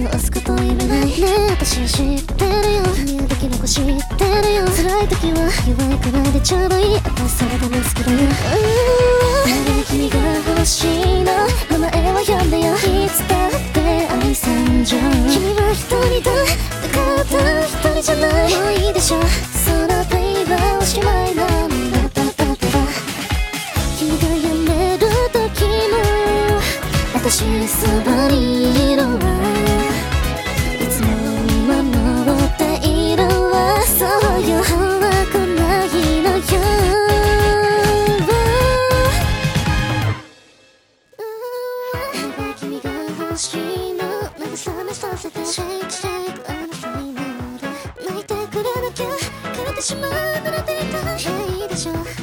押すこと言えないねえ、私は知ってるよ。見るべきの子知ってるよ。辛い時は弱いくらいでちょうどいい。私それでも好きだよ。君が欲しいの名前は呼んでよ。いつだって愛さんじゃん。君は一人だだから一人じゃない。もういいでしょそのペイバーおしまいなんだ。君が辞める時も私そばにいるわ。いつも見守っているわ。そうよ怖くないのよ。君が欲しいの慰めさせてシェイクシェイクあなたになる。泣いてくれなきゃ枯れてしまうならでいた。いいでしょ